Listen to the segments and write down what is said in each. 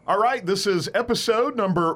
All right, this is episode number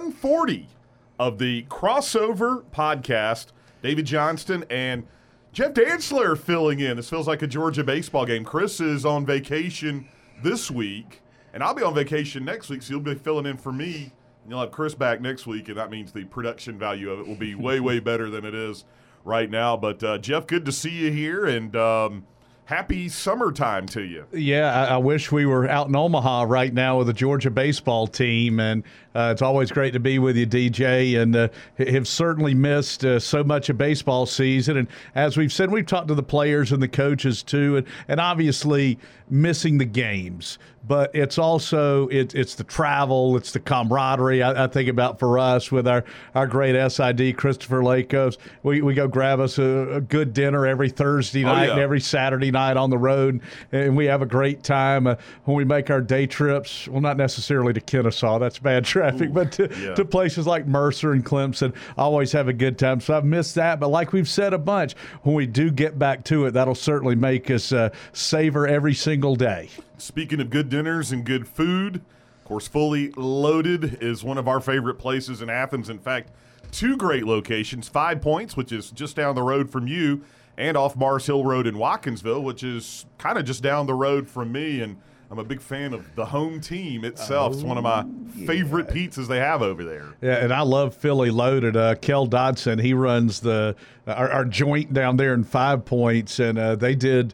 140 of the Crossover Podcast. David Johnston and Jeff Dantzler filling in. This feels like a Georgia baseball game. Chris is on vacation this week, and I'll be on vacation next week, so you'll be filling in for me. And you'll have Chris back next week, and that means the production value of it will be way, way better than it is right now. But, Jeff, good to see you here, and happy summertime to you. Yeah, I wish we were out in Omaha right now with the Georgia baseball team, and it's always great to be with you, DJ, and have certainly missed so much of baseball season. And as we've said, we've talked to the players and the coaches too, and obviously missing the games. But it's also it's the travel, it's the camaraderie. I think about for us with our great SID, Christopher Lakos. We go grab us a good dinner every Thursday night and every Saturday night on the road, and we have a great time when we make our day trips. Well, not necessarily to Kennesaw, that's bad traffic, but to places like Mercer and Clemson. Always have a good time. So I've missed that, but like we've said a bunch, when we do get back to it, that'll certainly make us savor every single day. Speaking of good dinners and good food, of course, Fully Loaded is one of our favorite places in Athens. In fact, two great locations, 5 Points, which is just down the road from you, and off Mars Hill Road in Watkinsville, which is kind of just down the road from me. And I'm a big fan of the home team itself. It's one of my favorite pizzas they have over there. Yeah, and I love Philly Loaded. Kel Dodson, he runs our joint down there in 5 Points, and they did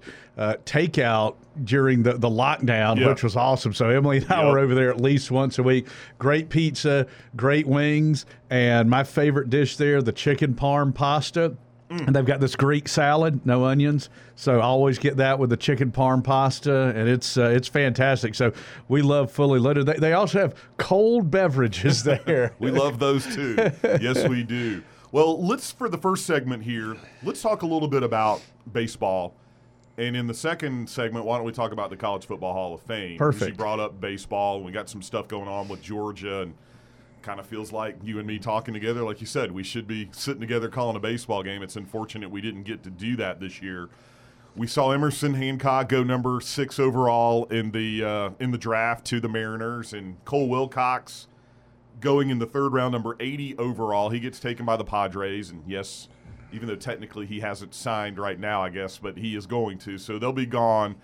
takeout during the lockdown, which was awesome. So Emily and I were over there at least once a week. Great pizza, great wings, and my favorite dish there, the chicken parm pasta. And they've got this Greek salad, no onions. So I always get that with the chicken parm pasta, and it's fantastic. So we love Fully Loaded. They also have cold beverages there. We love those too. Yes, we do. Well, for the first segment here, let's talk a little bit about baseball. And in the second segment, why don't we talk about the College Football Hall of Fame? Perfect. Because you brought up baseball, and we got some stuff going on with Georgia, and kind of feels like you and me talking together. Like you said, we should be sitting together calling a baseball game. It's unfortunate we didn't get to do that this year. We saw Emerson Hancock go number 6 overall in the draft to the Mariners, and Cole Wilcox going in the third round, number 80 overall. He gets taken by the Padres, and yes, even though technically he hasn't signed right now, I guess, but he is going to. So they'll be gone.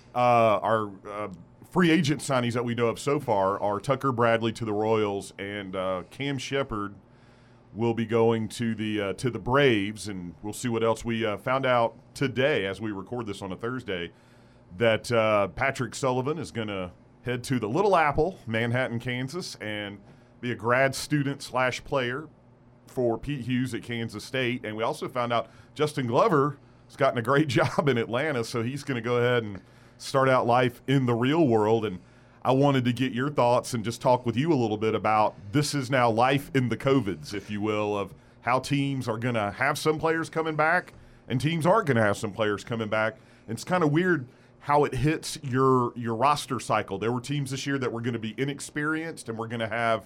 Our free agent signings that we know of so far are Tucker Bradley to the Royals, and Cam Shepard will be going to the Braves, and we'll see what else. We found out today, as we record this on a Thursday, that Patrick Sullivan is going to head to the Little Apple, Manhattan, Kansas, and be a grad student / player for Pete Hughes at Kansas State. And we also found out Justin Glover has gotten a great job in Atlanta, so he's going to go ahead and start out life in the real world. And I wanted to get your thoughts and just talk with you a little bit about this is now life in the COVIDs, if you will, of how teams are going to have some players coming back and teams aren't going to have some players coming back. And it's kind of weird how it hits your roster cycle. There were teams this year that were going to be inexperienced, and we're going to have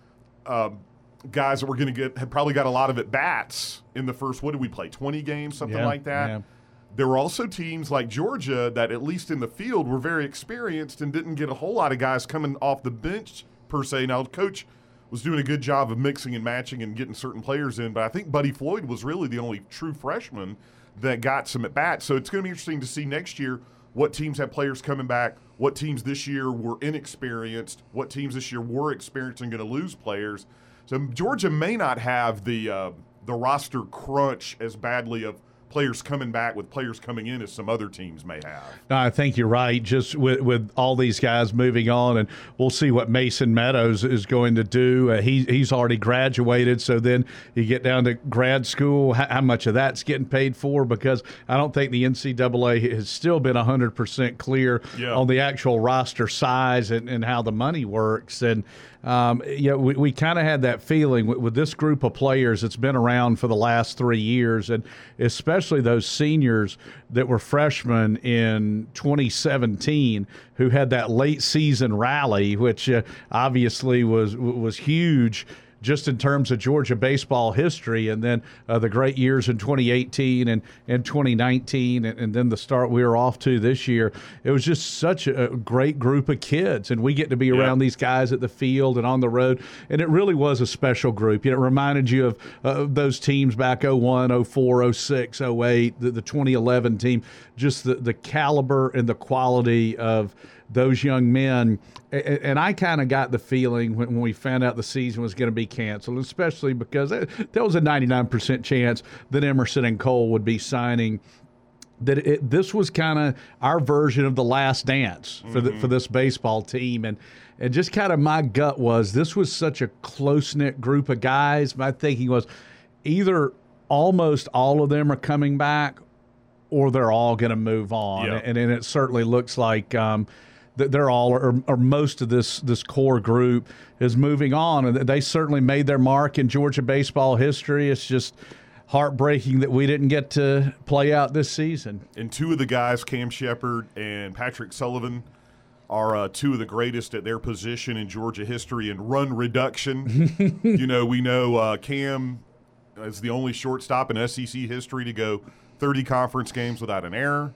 guys that we're going to have probably got a lot of at-bats in the first, what did we play, 20 games, something like that? Yeah. There were also teams like Georgia that, at least in the field, were very experienced and didn't get a whole lot of guys coming off the bench, per se. Now, the coach was doing a good job of mixing and matching and getting certain players in, but I think Buddy Floyd was really the only true freshman that got some at-bats. So it's going to be interesting to see next year what teams have players coming back, what teams this year were inexperienced, what teams this year were experienced and going to lose players. So Georgia may not have the roster crunch as badly of players coming back with players coming in as some other teams may have. No, I think you're right. Just with all these guys moving on, and we'll see what Mason Meadows is going to do. He's already graduated, so then you get down to grad school. How much of that's getting paid for? Because I don't think the NCAA has still been 100% clear on the actual roster size and how the money works. And we kind of had that feeling with this group of players that's been around for the last 3 years, and especially those seniors that were freshmen in 2017 who had that late season rally, which obviously was huge just in terms of Georgia baseball history, and then the great years in 2018 and 2019, and then the start we were off to this year. It was just such a great group of kids, and we get to be around these guys at the field and on the road, and it really was a special group. You know, it reminded you of those teams back 01, 04, 06, 08, the 2011 team, just the caliber and the quality of those young men. And I kind of got the feeling when we found out the season was going to be canceled, especially because there was a 99% chance that Emerson and Cole would be signing, that this was kind of our version of the last dance for this baseball team. And just kind of my gut was this was such a close-knit group of guys. My thinking was either almost all of them are coming back or they're all going to move on. Yeah. And it certainly looks like they're all, or most of this core group is moving on. And they certainly made their mark in Georgia baseball history. It's just heartbreaking that we didn't get to play out this season. And two of the guys, Cam Shepard and Patrick Sullivan, are two of the greatest at their position in Georgia history in run reduction. We know Cam is the only shortstop in SEC history to go 30 conference games without an error.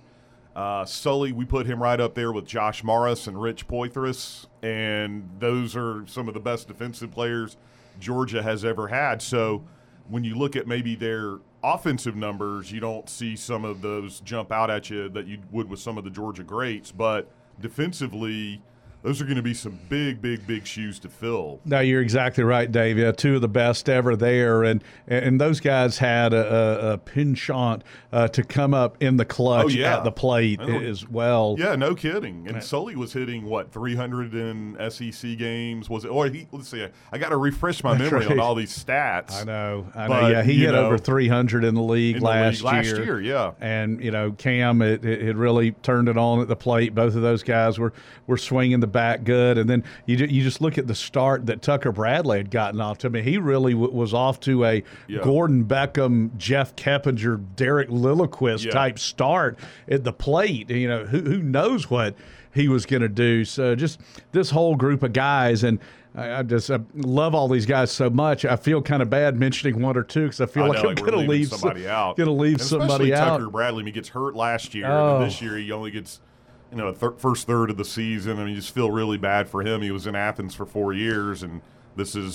Sully, we put him right up there with Josh Morris and Rich Poitras, and those are some of the best defensive players Georgia has ever had. So when you look at maybe their offensive numbers, you don't see some of those jump out at you that you would with some of the Georgia greats, but defensively, those are going to be some big, big, big shoes to fill. No, you're exactly right, Dave. Yeah, two of the best ever there, and those guys had a penchant to come up in the clutch at the plate as well. Yeah, no kidding. And Sully was hitting 300 in SEC games? Was it? Or let's see. I got to refresh my memory on all these stats. I know. But, yeah, he hit over 300 in the league last year. Yeah. And Cam, it really turned it on at the plate. Both of those guys were swinging the back good, and then you just look at the start that Tucker Bradley had gotten off to. I mean, he really was off to a Gordon Beckham, Jeff Keppinger, Derek Lilliquist type start at the plate. Who knows what he was going to do. So just this whole group of guys, and I love all these guys so much. I feel kind of bad mentioning one or two because I feel like I'm going to leave somebody out. Especially Tucker Bradley. He gets hurt last year, and this year he only gets first third of the season. I mean, you just feel really bad for him. He was in Athens for 4 years, and this is,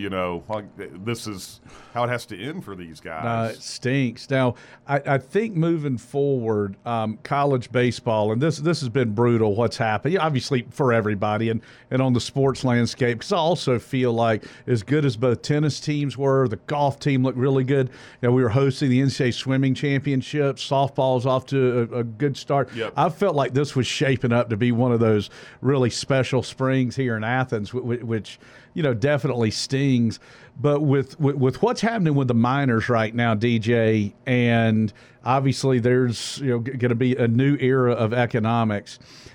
this is how it has to end for these guys. It stinks. Now, I think moving forward, college baseball, and this has been brutal what's happened, obviously for everybody and on the sports landscape, because I also feel like as good as both tennis teams were, the golf team looked really good. We were hosting the NCAA swimming championships. Softball's off to a good start. Yep. I felt like this was shaping up to be one of those really special springs here in Athens, which definitely stings. But with what's happening with the minors right now, DJ, and obviously there's going to be a new era of economics.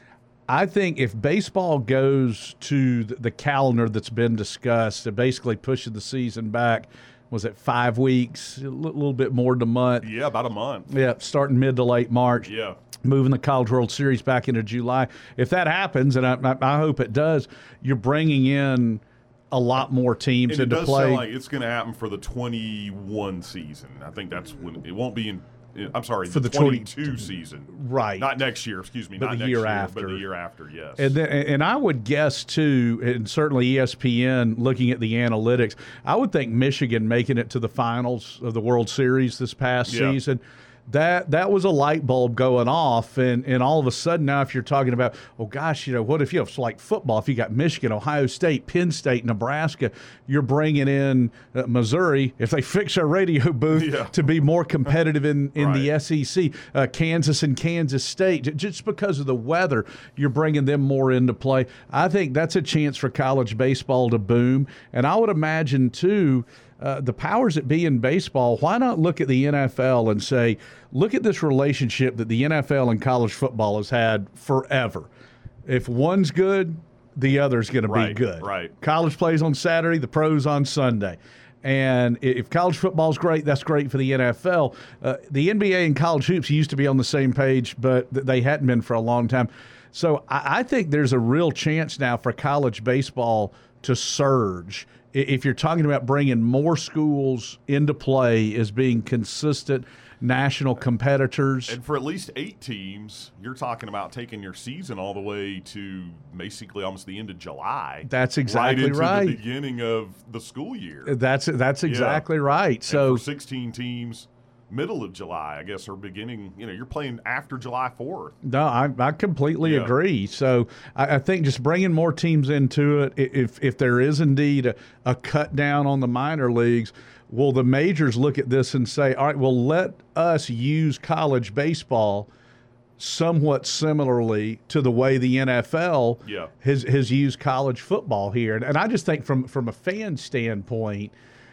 I think if baseball goes to the calendar that's been discussed, basically pushing the season back, was it 5 weeks, a little bit more than a month? Yeah, about a month. Yeah, starting mid to late March. Yeah. Moving the College World Series back into July. If that happens, and I hope it does, you're bringing in a lot more teams into play. It does sound like it's going to happen for the 21 season. I think that's when it won't be for the 22 season. Right. Not next year, excuse me. But not the next year year, after. but the year after, yes. And I would guess, too, and certainly ESPN, looking at the analytics, I would think Michigan making it to the finals of the World Series this past season, that was a light bulb going off, and all of a sudden now if you're talking about, oh gosh, what if it's like football, if you got Michigan, Ohio State, Penn State, Nebraska, you're bringing in Missouri, if they fix their radio booth to be more competitive in the SEC, Kansas and Kansas State, just because of the weather, you're bringing them more into play. I think that's a chance for college baseball to boom, and I would imagine too, the powers that be in baseball, why not look at the NFL and say, look at this relationship that the NFL and college football has had forever. If one's good, the other's going to be good. Right. College plays on Saturday, the pros on Sunday. And if college football's great, that's great for the NFL. The NBA and college hoops used to be on the same page, but they hadn't been for a long time. So I think there's a real chance now for college baseball to surge. If you're talking about bringing more schools into play as being consistent national competitors. And for at least 8 teams, you're talking about taking your season all the way to basically almost the end of July. That's exactly right. Into the beginning of the school year. That's exactly right. So and for 16 teams, middle of July, I guess, or beginning, you're playing after July 4th. No, I completely agree. So I think just bringing more teams into it, if there is indeed a cut down on the minor leagues, will the majors look at this and say, all right, well, let us use college baseball somewhat similarly to the way the NFL has used college football here. And I just think from a fan standpoint,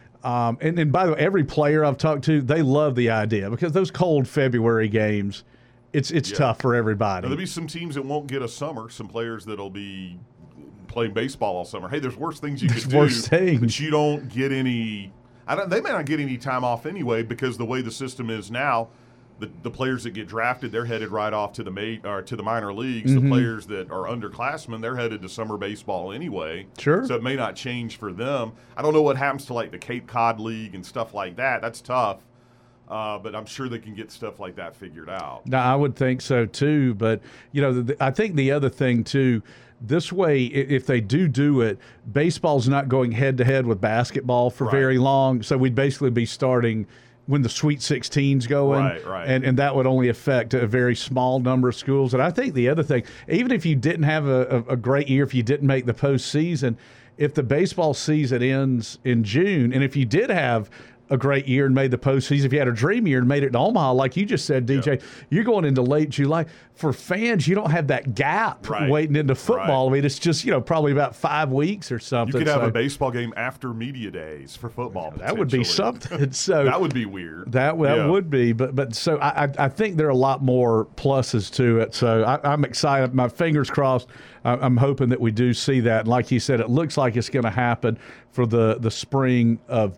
and by the way, every player I've talked to, they love the idea because those cold February games, it's tough for everybody. Now, there'll be some teams that won't get a summer, some players that'll be playing baseball all summer. Hey, there's worse things you could do, but you don't get any – they may not get any time off anyway because the way the system is now, the players that get drafted, they're headed right off to the minor leagues. Mm-hmm. The players that are underclassmen, they're headed to summer baseball anyway. Sure. So it may not change for them. I don't know what happens to like the Cape Cod League and stuff like that. That's tough. But I'm sure they can get stuff like that figured out. No, I would think so too. But I think the other thing too, this way, if they do it, baseball's not going head to head with basketball for very long. So we'd basically be starting when the Sweet 16's going, and that would only affect a very small number of schools. And I think the other thing, even if you didn't have a great year, if you didn't make the postseason, if the baseball season ends in June, and if you did have a great year and made the postseason, if you had a dream year and made it to Omaha, like you just said, DJ, you're going into late July. For fans, you don't have that gap waiting into football. I mean, it's just, probably about 5 weeks or something. You could have a baseball game after media days for football. That would be something. So that would be weird. That would be. But so I think there are a lot more pluses to it. So I'm excited. My fingers crossed. I'm hoping that we do see that. And like you said, it looks like it's going to happen for the spring of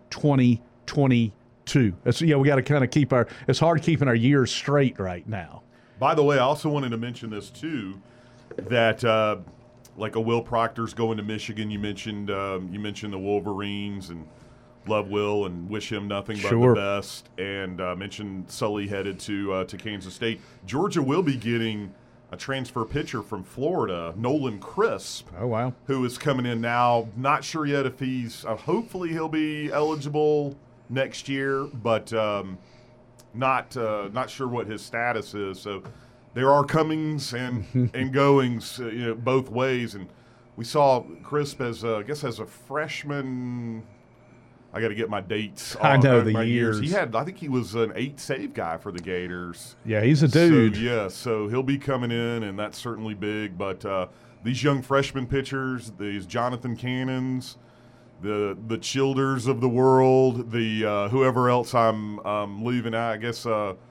2022. We got to kind of it's hard keeping our years straight right now. By the way, I also wanted to mention this too, that like a Will Proctor's going to Michigan. You mentioned the Wolverines, and love Will and wish him nothing but the best. And mentioned Sully headed to Kansas State. Georgia will be getting a transfer pitcher from Florida, Nolan Crisp. Oh, wow. Who is coming in now. Not sure yet if he's hopefully he'll be eligible next year, but not sure what his status is. So there are comings and goings, both ways. And we saw Crisp as a freshman. I got to get my dates. I know the years. I think he was an 8-save guy for the Gators. Yeah, he's a dude. So he'll be coming in, and that's certainly big. But these young freshman pitchers, these Jonathan Cannons, the Childers of the world, the whoever else I'm leaving out. I guess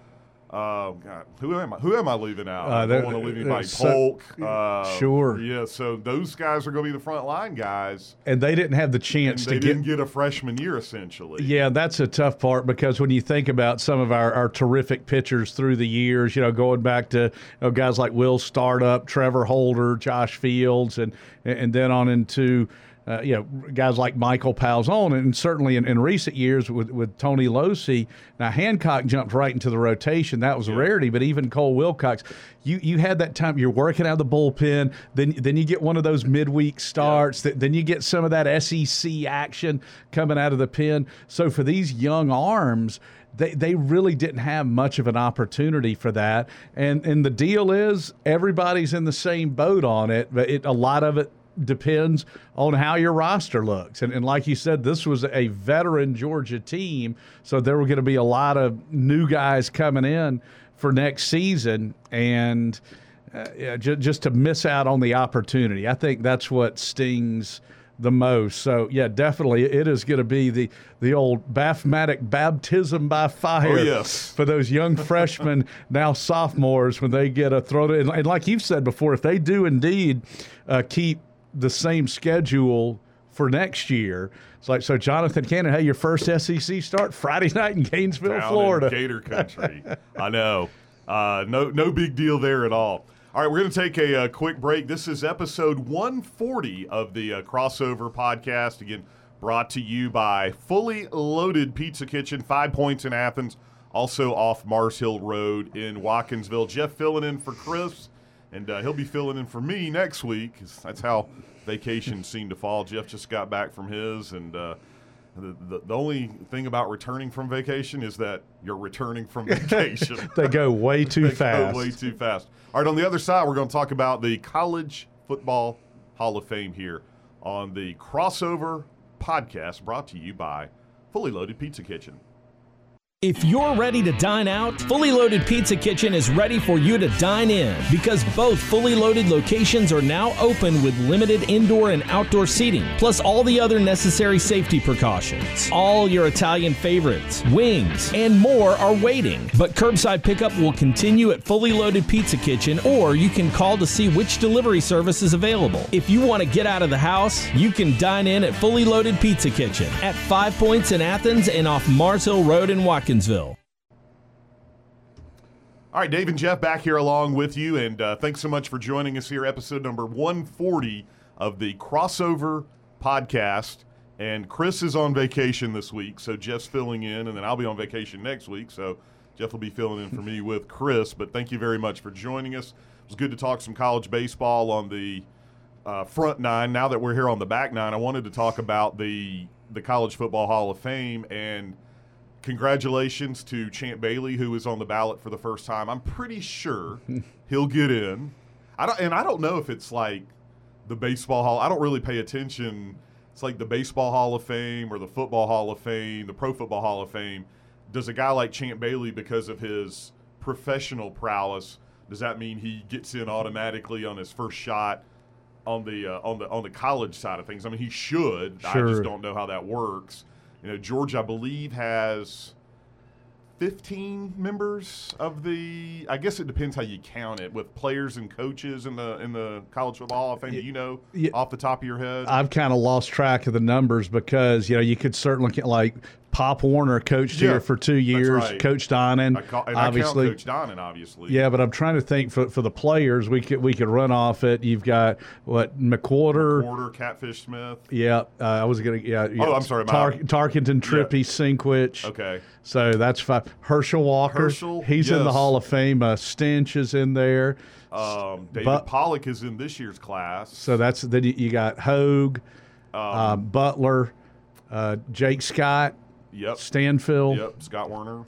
God, who am I leaving out? I don't want to leave anybody. Polk. Sure. Yeah, so those guys are going to be the front line guys. And they didn't have the chance they didn't get a freshman year, essentially. Yeah, that's a tough part because when you think about some of our terrific pitchers through the years, going back to guys like Will Startup, Trevor Holder, Josh Fields, and then on into guys like Michael Palzone, and certainly in recent years with Tony Losey. Now, Hancock jumped right into the rotation. That was a rarity, but even Cole Wilcox, you had that time. You're working out of the bullpen, then you get one of those midweek starts, then you get some of that SEC action coming out of the pen. So for these young arms, they really didn't have much of an opportunity for that. And the deal is everybody's in the same boat on it, but a lot of it depends on how your roster looks. And like you said, this was a veteran Georgia team, so there were going to be a lot of new guys coming in for next season, and just to miss out on the opportunity. I think that's what stings the most. So, yeah, definitely it is going to be the old mathematic baptism by fire for those young freshmen, now sophomores, when they get a throw to, and like you've said before, if they do indeed keep the same schedule for next year. It's like, so Jonathan Cannon, hey, your first SEC start Friday night in Gainesville, down Florida. In Gator country. I know. No big deal there at all. All right, we're going to take a quick break. This is episode 140 of the Crossover Podcast. Again, brought to you by Fully Loaded Pizza Kitchen, 5 Points in Athens, also off Mars Hill Road in Watkinsville. Jeff filling in for Chris, and he'll be filling in for me next week. That's how vacations seem to fall. Jeff just got back from his, and the only thing about returning from vacation is that you're returning from vacation. They go way too fast. Go way too fast. All right, on the other side, we're going to talk about the College Football Hall of Fame here on the Crossover Podcast, brought to you by Fully Loaded Pizza Kitchen. If you're ready to dine out, Fully Loaded Pizza Kitchen is ready for you to dine in because both Fully Loaded locations are now open with limited indoor and outdoor seating, plus all the other necessary safety precautions. All your Italian favorites, wings, and more are waiting. But curbside pickup will continue at Fully Loaded Pizza Kitchen, or you can call to see which delivery service is available. If you want to get out of the house, you can dine in at Fully Loaded Pizza Kitchen at 5 Points in Athens and off Mars Hill Road in Watkinsville. All right, Dave and Jeff back here along with you, and thanks so much for joining us here, episode number 140 of the Crossover Podcast. And Chris is on vacation this week, so Jeff's filling in, and then I'll be on vacation next week, so Jeff will be filling in for me with Chris. But thank you very much for joining us. It was good to talk some college baseball on the front nine. Now that we're here on the back nine, I wanted to talk about the College Football Hall of Fame, and congratulations to Champ Bailey, who is on the ballot for the first time. I'm pretty sure he'll get in. I don't know if it's like the Baseball Hall. I don't really pay attention. It's like the Baseball Hall of Fame or the Football Hall of Fame, the Pro Football Hall of Fame. Does a guy like Champ Bailey, because of his professional prowess, does that mean he gets in automatically on his first shot on the college side of things? I mean, he should. Sure. I just don't know how that works. You know, Georgia, I believe, has 15 members of the – I guess it depends how you count it, with players and coaches in the College Football Hall of Fame. Do you know off the top of your head? I've kind of lost track of the numbers because, you could certainly – like Pop Warner coached here for 2 years. Right. Coach Donnan, obviously. I count Coach Donnan, obviously. Yeah, but I'm trying to think for the players we could run off it. You've got McWhorter, Catfish Smith. Yeah, I was gonna. Yeah. Oh, I'm sorry. Tarkenton, Trippy, Sinkwich. Okay. So that's 5. Herschel Walker. He's in the Hall of Fame. Stinch is in there. David Pollock is in this year's class. So then you got Hogue, Butler, Jake Scott. Yep. Stanfield. Yep. Scott Werner.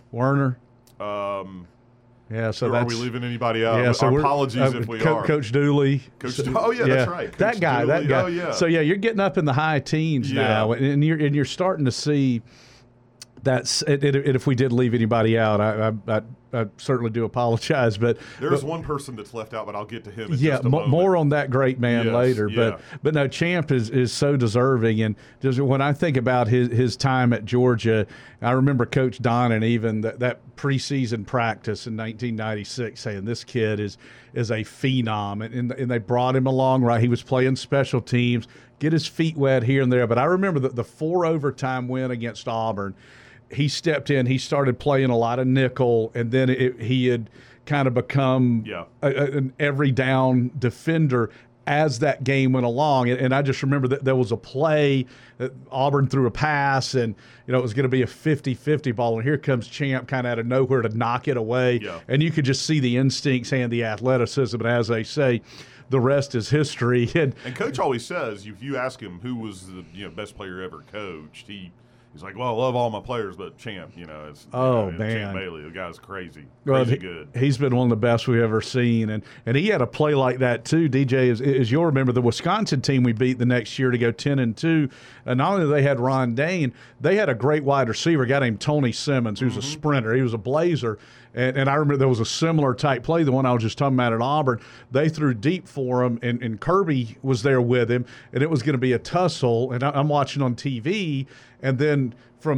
Yeah, so are we leaving anybody out? Yeah, so our apologies if we are. Coach Dooley. That's right. Coach that guy. Dooley. Oh, yeah. So you're getting up in the high teens now, and you're starting to see that's. And if we did leave anybody out, I certainly do apologize, but there's one person that's left out, but I'll get to him in just a moment. More on that great man later. Yeah. But no, Champ is so deserving, and just when I think about his time at Georgia, I remember Coach Donnan even that preseason practice in 1996 saying this kid is a phenom, and they brought him along. Right, he was playing special teams, get his feet wet here and there. But I remember the 4 overtime win against Auburn. He stepped in. He started playing a lot of nickel, and then he had kind of become an every down defender as that game went along. And I just remember that there was a play that Auburn threw a pass, and it was going to be a 50-50 ball. And here comes Champ kind of out of nowhere to knock it away. Yeah. And you could just see the instincts and the athleticism. And as they say, the rest is history. And Coach always says, if you ask him who was the best player ever coached, he's like, well, I love all my players, but Champ, man. Champ Bailey, the guy's crazy good. He's been one of the best we've ever seen, and he had a play like that too. DJ, as you'll remember, the Wisconsin team we beat the next year to go 10-2. And not only did they had Ron Dane, they had a great wide receiver, a guy named Tony Simmons, who's a sprinter. He was a blazer. And I remember there was a similar type play, the one I was just talking about at Auburn. They threw deep for him, and Kirby was there with him, and it was going to be a tussle. And I'm watching on TV, and then from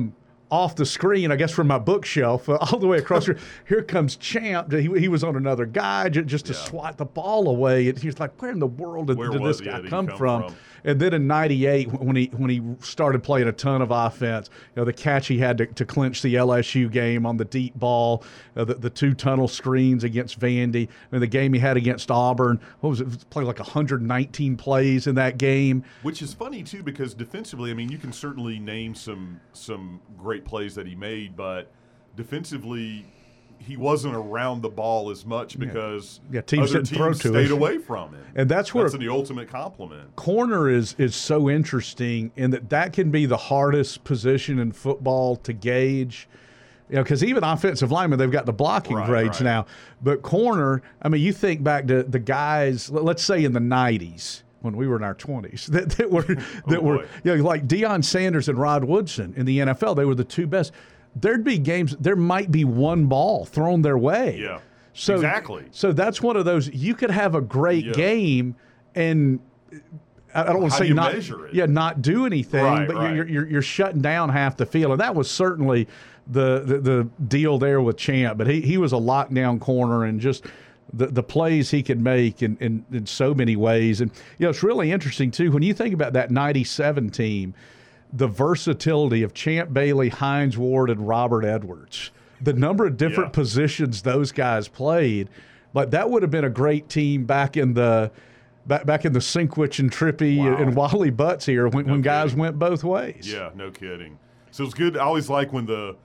off the screen, I guess from my bookshelf, all the way across here comes Champ. He was on another guy just to swat the ball away. And he was like, where in the world did this guy come from? And then in '98, when he started playing a ton of offense, the catch he had to clinch the LSU game on the deep ball, the 2 tunnel screens against Vandy, and the game he had against Auburn. What was it? Played like 119 plays in that game. Which is funny too, because defensively, I mean, you can certainly name some great plays that he made, but defensively, he wasn't around the ball as much because teams other didn't throw teams to stayed him. away from him. And that's the ultimate compliment. Corner is so interesting in that can be the hardest position in football to gauge. Because even offensive linemen, they've got the blocking grades now. But corner, I mean, you think back to the guys, let's say in the 90s, when we were in our 20s, that were like Deion Sanders and Rod Woodson in the NFL. They were the 2 best. There'd be games, there might be 1 ball thrown their way. Yeah, so, exactly. So that's one of those, you could have a great game and I don't want to say not do anything, but you're shutting down half the field. And that was certainly the deal there with Champ. But he was a lockdown corner and just the plays he could make in so many ways. And it's really interesting too when you think about that '97 team, the versatility of Champ Bailey, Hines Ward, and Robert Edwards. The number of different positions those guys played, like that would have been a great team back in the Sinkwich and Trippy and Wally Butts here when guys went both ways. Yeah, no kidding. So it's good. I always like when the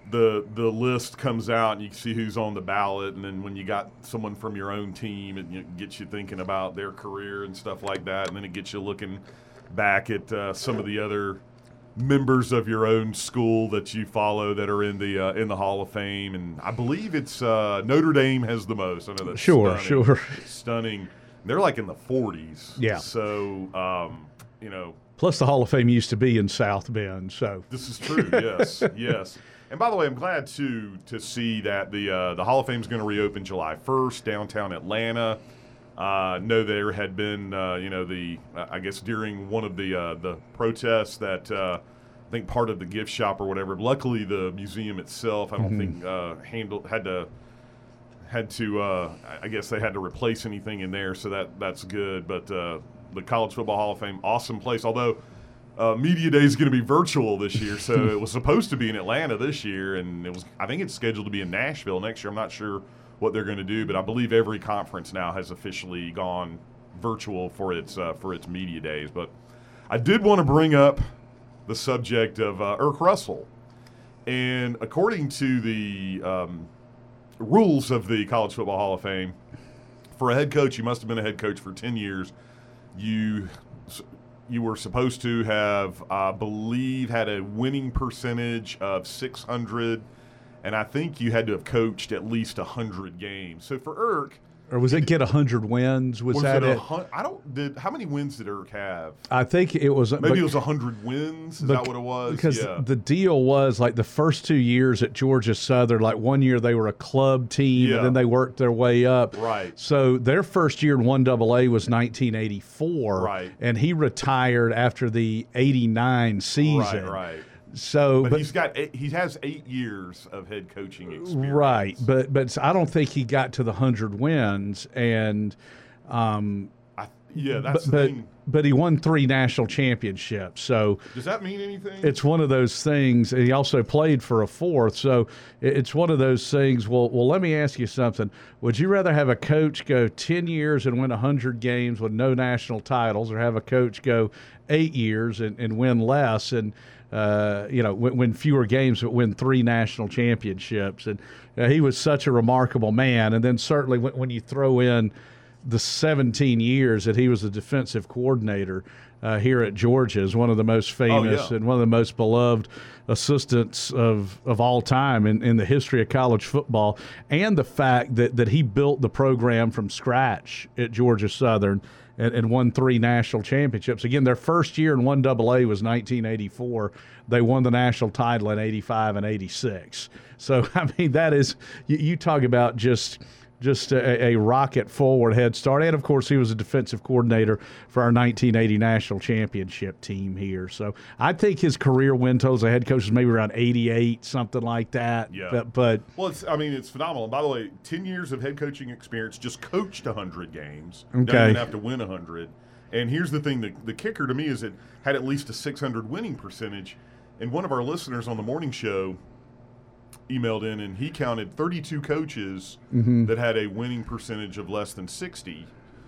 list comes out and you see who's on the ballot, and then when you got someone from your own team, it gets you thinking about their career and stuff like that, and then it gets you looking back at some of the other members of your own school that you follow that are in the Hall of Fame. And I believe it's Notre Dame has the most. I know that's stunning. They're like in the 40s. Yeah. So Plus the Hall of Fame used to be in South Bend. So this is true. Yes. Yes. And by the way, I'm glad to see that the Hall of Fame is going to reopen July 1st downtown Atlanta. Know there had been, I guess during one of the protests that I think part of the gift shop or whatever. Luckily, the museum itself, I don't think had to. I guess they had to replace anything in there, so that's good. But the College Football Hall of Fame, awesome place. Although Media Day is going to be virtual this year, so it was supposed to be in Atlanta this year, and I think it's scheduled to be in Nashville next year. I'm not sure what they're going to do, but I believe every conference now has officially gone virtual for its media days. But I did want to bring up the subject of Erk Russell, and according to the rules of the College Football Hall of Fame, for a head coach, you must have been a head coach for 10 years. You were supposed to have, I believe, had a winning percentage of .600. And I think you had to have coached at least 100 games. So for Erk, or was it get 100 wins? Was that it? How many wins did Erk have? I think it was maybe it was 100 wins. Is that what it was? Because the deal was like the first 2 years at Georgia Southern, like 1 year they were a club team, and then they worked their way up. Right. So their first year in 1AA was 1984. Right. And he retired after the '89 season. Right. So, but he has 8 years of head coaching experience. Right, but I don't think he got to the 100 wins, and that's the thing. But he won 3 national championships. So does that mean anything? It's one of those things. And he also played for a 4th. So it's one of those things. Well, let me ask you something. Would you rather have a coach go 10 years and win 100 games with no national titles, or have a coach go 8 years and win less and win fewer games but win 3 national championships? And he was such a remarkable man. And then certainly when you throw in the 17 years that he was the defensive coordinator here at Georgia, is one of the most famous and one of the most beloved assistants of all time in the history of college football. And the fact that he built the program from scratch at Georgia Southern and won 3 national championships. Again, their first year in 1AA was 1984. They won the national title in '85 and '86. So, I mean, that is, you talk about just just a rocket forward head start. And, of course, he was a defensive coordinator for our 1980 national championship team here. So I think his career win totals as a head coach is maybe around 88, something like that. Yeah. But well, it's phenomenal. And by the way, 10 years of head coaching experience, just coached 100 games. Okay. Don't even have to win 100. And here's the thing, the kicker to me is it had at least a 600 winning percentage. And one of our listeners on the morning show emailed in, and he counted 32 coaches that had a winning percentage of less than 60,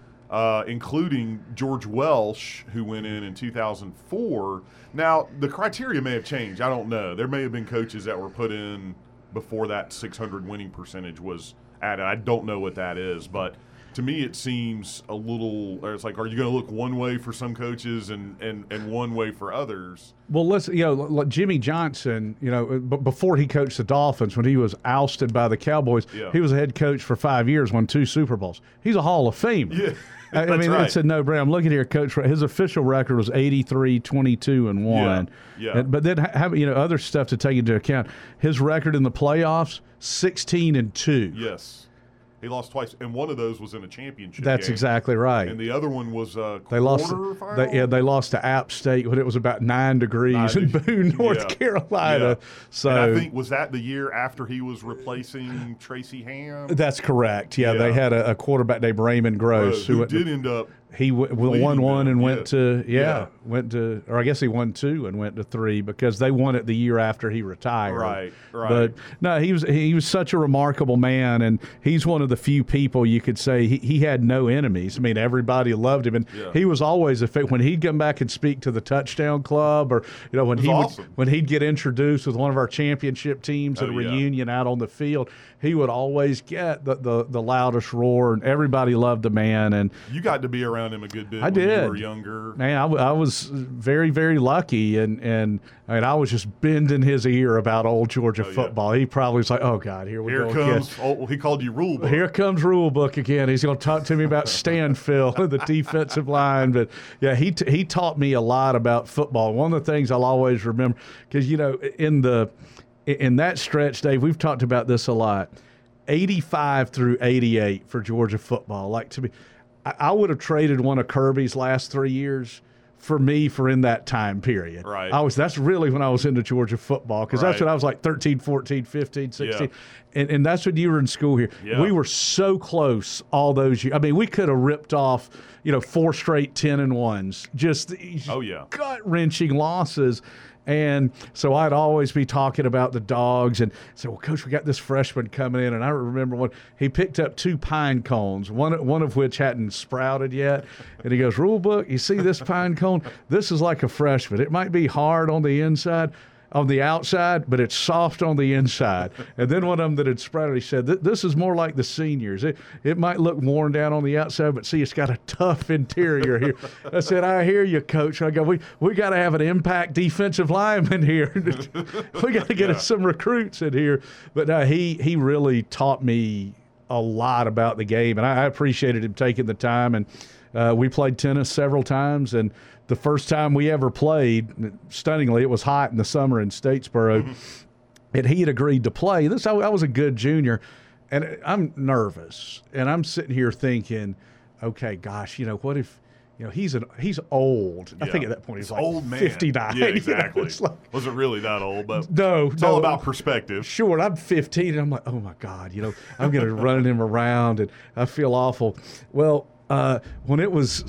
including George Welsh, who went in 2004. Now, the criteria may have changed. I don't know. There may have been coaches that were put in before that 600 winning percentage was added. I don't know what that is, but to me it seems a little – it's like, are you going to look one way for some coaches and one way for others? Well, like Jimmy Johnson, before he coached the Dolphins, when he was ousted by the Cowboys, he was a head coach for 5 years, won 2 Super Bowls. He's a Hall of Famer. Yeah, I mean, right. It's a no-brainer. I'm looking here, Coach. His official record was 83, 22, and 1. Yeah. But then, other stuff to take into account. His record in the playoffs, 16 and 2. Yes. He lost twice, and one of those was in a championship That's game. exactly right. And the other one was they lost. They lost to App State when it was about 9 degrees in Boone, North Carolina. Yeah. So and I think, was that the year after he was replacing Tracy Ham? That's correct. Yeah, they had a quarterback named Raymond Gross who did end up. He won 1 and went to or I guess he won 2 and went to 3 because they won it the year after he retired. Right. But no, he was such a remarkable man, and he's one of the few people you could say he had no enemies. I mean, everybody loved him, and he was always when he'd come back and speak to the Touchdown Club, or when he'd get introduced with one of our championship teams at a reunion out on the field, he would always get the loudest roar, and everybody loved the man. And you got to be around him a good bit. I when did. You were younger. Man, I was very, very lucky, and I mean, I was just bending his ear about old Georgia football. He probably was like, "Oh God, here we go again." He called you Rule Book. Here comes Rule Book again. He's going to talk to me about Stanfield, the defensive line. But yeah, he taught me a lot about football. One of the things I'll always remember, because in that stretch, Dave, we've talked about this a lot. 85 through 88 for Georgia football. Like, to me, I would have traded one of Kirby's last 3 years for in that time period. Right. That's really when I was into Georgia football, because that's when I was like 13, 14, 15, 16. Yeah. And that's when you were in school here. Yeah. We were so close all those years. I mean, we could have ripped off, 4 straight 10-1s. Just gut-wrenching losses. And so I'd always be talking about the Dogs and say, well, Coach, we got this freshman coming in. And I remember when he picked up 2 pine cones, one of which hadn't sprouted yet. And he goes, Rule Book, you see this pine cone? This is like a freshman. It might be hard on the inside, on the outside, but it's soft on the inside. And then one of them that had sprouted, he said, this is more like the seniors. It might look worn down on the outside, but see, it's got a tough interior here. I said, I hear you, Coach. I go, we got to have an impact defensive lineman here. We got to get us some recruits in here. But no, he really taught me a lot about the game, and I appreciated him taking the time. And we played tennis several times, and the first time we ever played, stunningly, it was hot in the summer in Statesboro, and he had agreed to play. I was a good junior, and I'm nervous, and I'm sitting here thinking, okay, gosh, what if, he's old. I think at that point he's like old man. 59. Yeah, exactly. Wasn't really that old, but no, it's all about perspective. Sure, I'm 15, and I'm like, oh my God, I'm going to run him around, and I feel awful. Well, when it was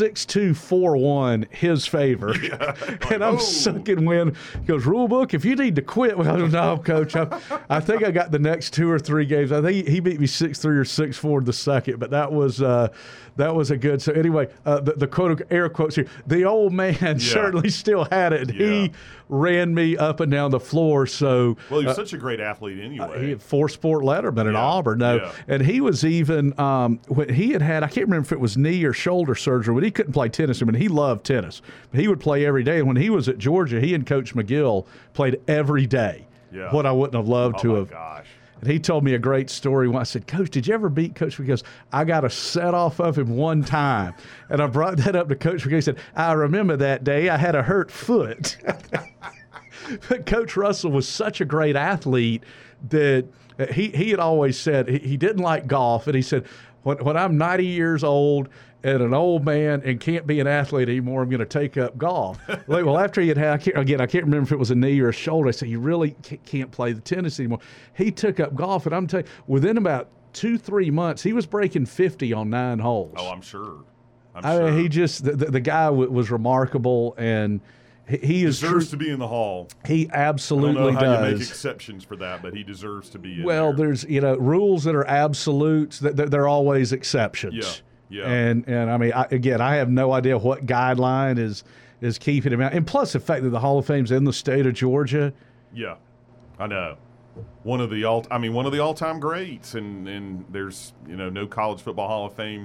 6-2-4-1, his favor, and I'm sucking wind. He goes, Rule Book, if you need to quit. Well, no, Coach. I think I got the next 2 or 3 games. I think he beat me 6-3 or 6-4 the second, but that was a good. So anyway, the quote, air quotes here, the old man certainly still had it. Yeah. He ran me up and down the floor. So well, he was such a great athlete anyway. He had 4-sport letterman at Auburn. And he was even when he had I can't remember if it was knee or shoulder surgery, but he couldn't play tennis. I mean, he loved tennis. But he would play every day. And when he was at Georgia, he and Coach McGill played every day. Yeah. What I wouldn't have loved to have. Gosh. And he told me a great story when I said, Coach, did you ever beat Coach? Because I got a set off of him one time. And I brought that up to Coach. He said, I remember that day. I had a hurt foot. Coach Russell was such a great athlete that he had always said he didn't like golf, and he said, when I'm 90 years old and an old man and can't be an athlete anymore, I'm going to take up golf. Well, after he had I can't remember if it was a knee or a shoulder. I said, you really can't play the tennis anymore. He took up golf, and I'm telling you, within about 2-3 months, he was breaking 50 on 9 holes. Oh, I'm sure. I mean, he just the guy was remarkable, and he deserves to be in the Hall. He absolutely I don't know how does. you make exceptions for that, but he deserves to be in Well, there. there's rules that are absolutes. They're always exceptions. Yeah. And I mean, I have no idea what guideline is keeping him out. And plus the fact that the Hall of Fame's in the state of Georgia. Yeah, I know. One of the all-time greats, and there's no college football Hall of Fame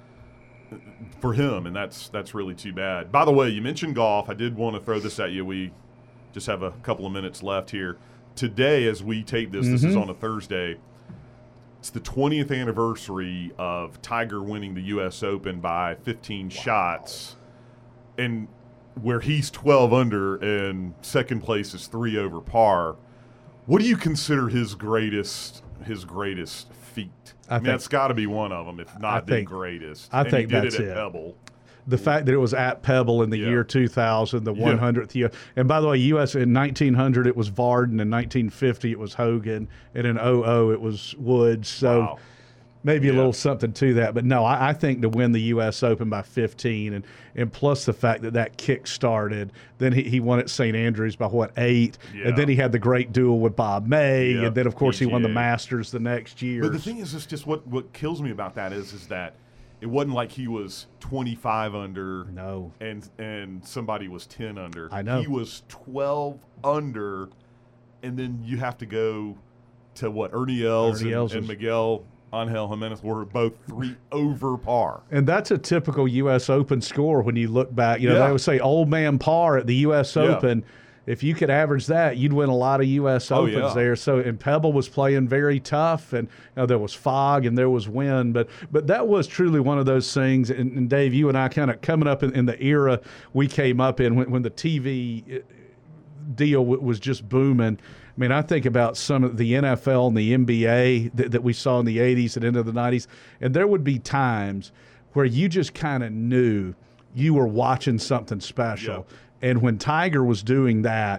for him, and that's really too bad. By the way, you mentioned golf. I did want to throw this at you. We just have a couple of minutes left here. Today, as we tape this, this is on a Thursday. It's the 20th anniversary of Tiger winning the U.S. Open by 15 shots, and where he's 12 under and second place is 3 over par. What do you consider his greatest feat? I mean, that's got to be one of them, if not the greatest. I think he did that's it at Pebble. The fact that it was at Pebble in the year 2000, the 100th year. And by the way, U.S. in 1900 it was Varden, in 1950 it was Hogan, and in 00 it was Woods. So maybe a little something to that. But no, I think to win the U.S. Open by 15, and plus the fact that kick started, then he won at St. Andrews by 8, and then he had the great duel with Bob May, and then of course he won the Masters the next year. But the thing is, it's just what kills me about that is that it wasn't like he was 25 under. No. And somebody was 10 under. I know. He was 12 under, and then you have to go to Ernie Els and Miguel Angel Jimenez were both 3 over par. And that's a typical U.S. Open score when you look back. They would say old man par at the U.S. Open. If you could average that, you'd win a lot of U.S. Opens there. So, and Pebble was playing very tough, and there was fog and there was wind, but that was truly one of those things. And Dave, you and I kind of coming up in the era we came up in when the TV deal was just booming. I mean, I think about some of the NFL and the NBA that we saw in the 80s and into the 90s, and there would be times where you just kind of knew you were watching something special. Yeah. And when Tiger was doing that,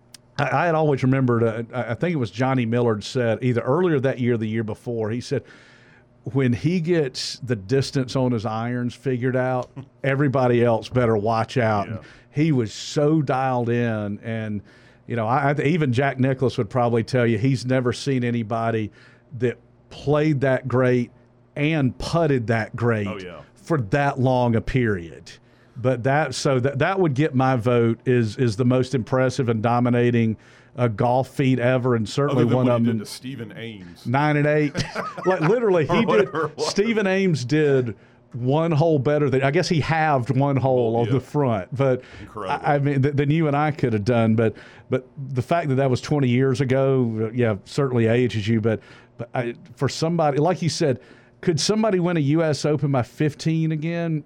I had always remembered, I think it was Johnny Millard said, either earlier that year or the year before, he said, when he gets the distance on his irons figured out, everybody else better watch out. Yeah. He was so dialed in, and even Jack Nicklaus would probably tell you he's never seen anybody that played that great and putted that great for that long a period. But that would get my vote is the most impressive and dominating golf feat ever, and certainly one of them. To Stephen Ames, 9 and 8, like literally he did. Stephen Ames did one hole better than, I guess he halved one hole on the front, but I mean than you and I could have done. But the fact that was 20 years ago, certainly ages you. But for somebody like you said, could somebody win a U.S. Open by 15 again?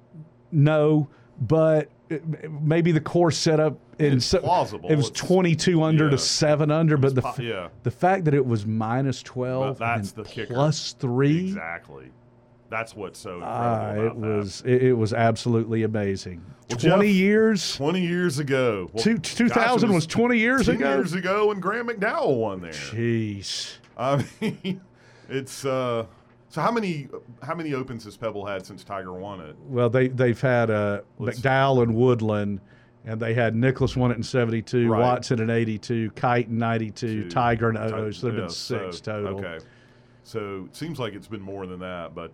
No, but maybe the course set up plausible. It was 22 under to 7 under, but the fact that it was minus 12, that's the kicker. Plus 3, exactly. That's what's so incredible about it was absolutely amazing. Well, 20 Jeff, years. 20 years ago. Well, 2000 was 20 years 10 ago. Years ago, when Graham McDowell won there. Jeez. I mean, it's. So how many Opens has Pebble had since Tiger won it? Well, they've had McDowell and Woodland, and they had Nicklaus won it in 72, Watson in 82, Kite in 92, Tiger in 00. So there have been 6 total. Okay, so it seems like it's been more than that, but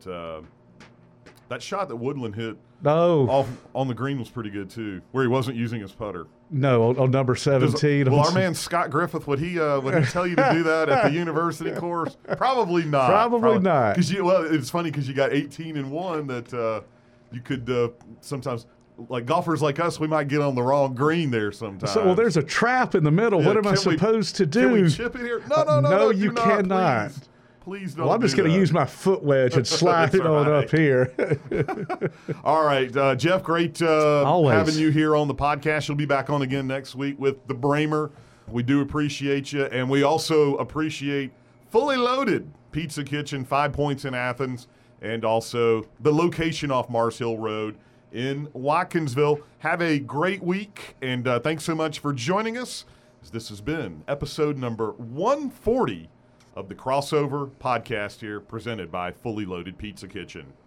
that shot that Woodland hit off on the green was pretty good too, where he wasn't using his putter. No, on number 17. Well, our man Scott Griffith, would he tell you to do that at the university course? Probably not. Probably not. Because it's funny because you got 18 and 1 that you could sometimes, like golfers like us, we might get on the wrong green there sometimes. So, there's a trap in the middle. What am I supposed to do? Can we chip it here? No, you cannot. Please don't. Well, I'm just going to use my foot wedge and slide it on up here. All right, Jeff, great having you here on the podcast. You'll be back on again next week with the Bramer. We do appreciate you, and we also appreciate Fully Loaded Pizza Kitchen, 5 Points in Athens, and also the location off Mars Hill Road in Watkinsville. Have a great week, and thanks so much for joining us. This has been episode number 140 of the Crossover Podcast here, presented by Fully Loaded Pizza Kitchen.